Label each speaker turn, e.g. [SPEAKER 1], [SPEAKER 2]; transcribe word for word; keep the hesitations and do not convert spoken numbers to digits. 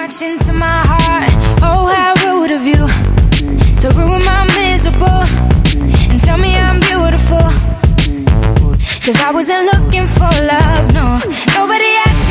[SPEAKER 1] much into my heart. Oh, how rude of you to ruin my miserable and tell me I'm beautiful. Cause I wasn't looking for love, no. Nobody asked